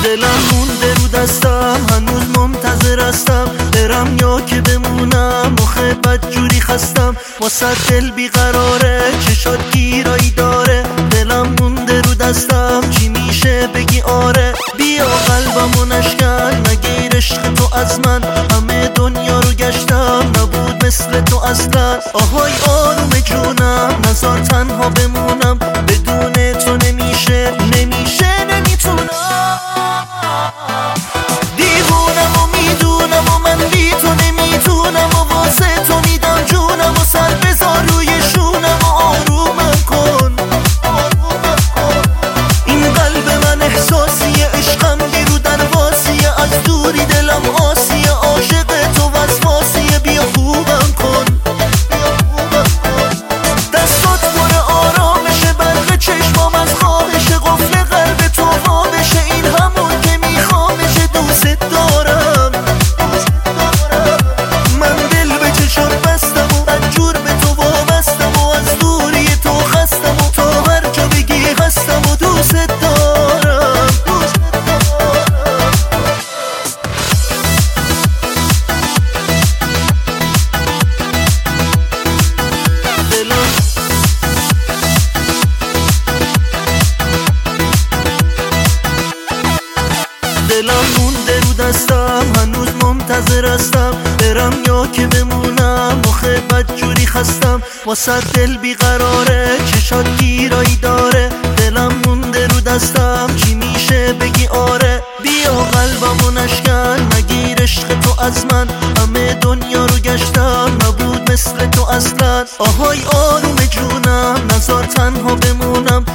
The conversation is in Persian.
دلم مونده رو دستم، هنوز منتظر هستم برم یا که بمونم. آخه بدجوری خستم، واسه دل بیقراره، چشات گیرایی داره. دلم مونده رو دستم، چی میشه بگی آره؟ بیا قلبمو نشکن، نگیر عشق تو از من. همه دنیا رو گشتم، نبود مثل تو اصلا. آهای آروم جونم، نزار تنها بمونم. بدون تو نمیشه نمیتونم. دیوونم و میدونم و من بی تو نمیتونم و واسه تو میدم جونم و سر بذار روی شونم و آرومم کن. این قلب من احساسیه، عشقم گیرو درواسیه، از دوری دلم آسیه، عاشق تو وسواسیه. بیا خوبم کن، دستات پر آرامشه، برق چشمام از خواهشه، قفل قلب تو وا بشه. این همون که میخوامشه، دوست دارم. من دل به چشم بستم و بدجور به تو وابستم و از دوری تو خستم و تا هر جا بگی هستم و دوست دارم. دلم مونده رو دستم، هنوز منتظر هستم برم یا که بمونم. آخه بدجوری خستم، واسه دل بیقراره، چشات گیرایی داره. دلم مونده رو دستم، چی میشه بگی آره؟ بیا قلبمو نشکن، نگیر عشق تو از من. همه دنیا رو گشتم، نبود مثل تو اصلا. آهای آروم جونم، نزار تنها بمونم.